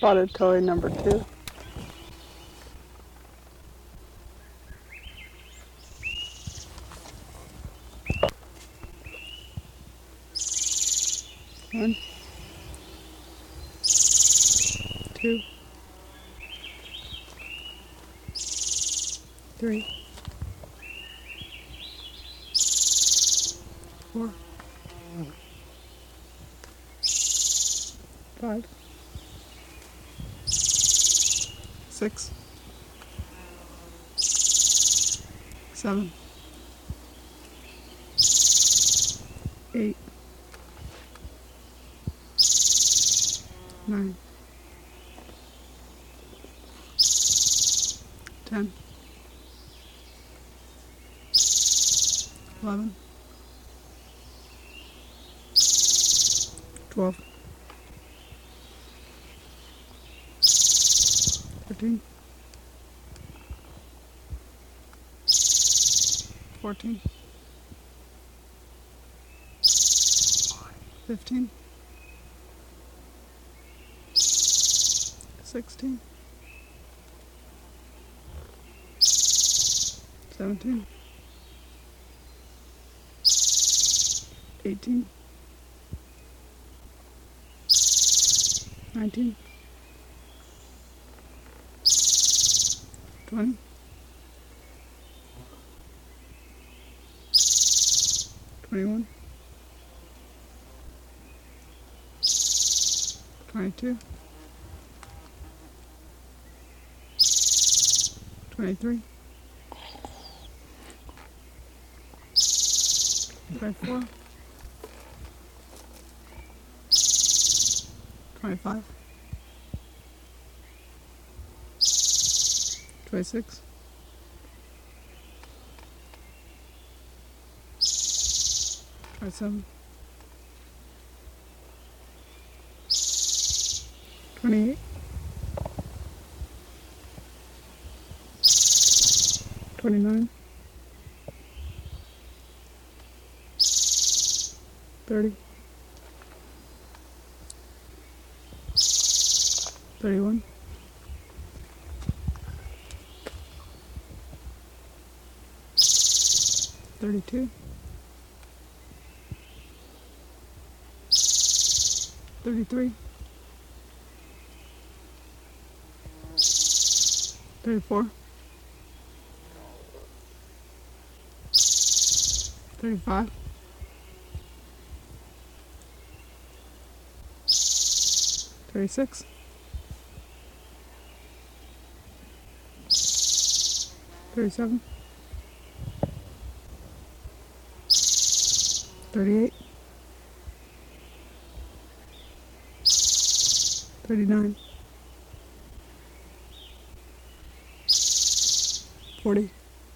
Spotted toy number 2. One, two, three, four, 5, 6, 7, 8, 9, 10, 11, 12, 13, 14, 15, 16, 17, 18, 19, 20, 21, 22, 23, 24, 25, 26, 27, 28, 29, 30, 31, 32, 33, 34, 35, 36, 37, 38, 39, 40,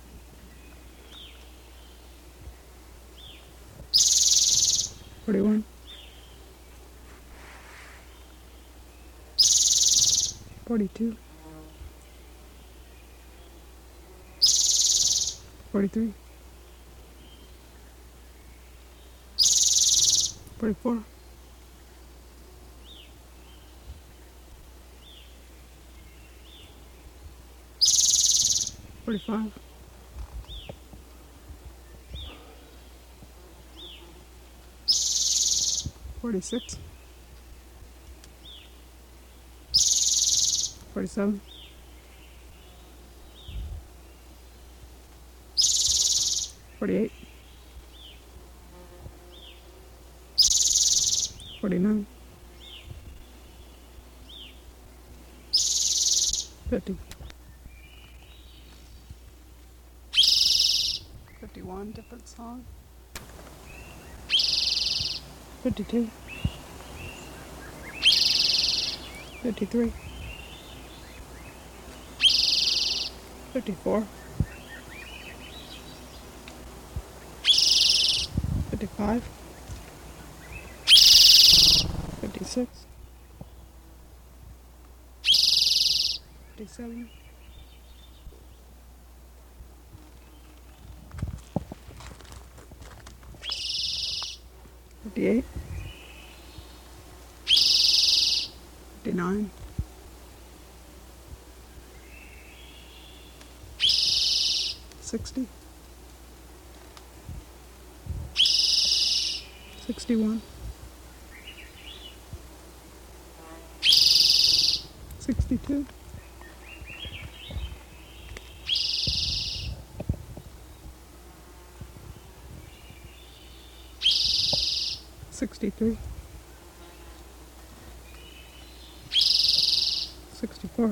41, 42, 43, 44, 45, 46, 47, 48, 49, 50, 51, different song, 52, 53, 54, 55, 56, 57, 58, 59, 60, 61, 62, 63, 64,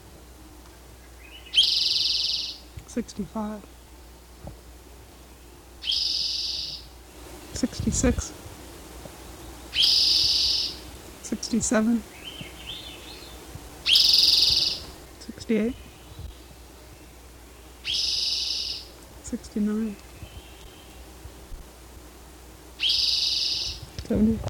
65, 66, 67, 68, 69, 70.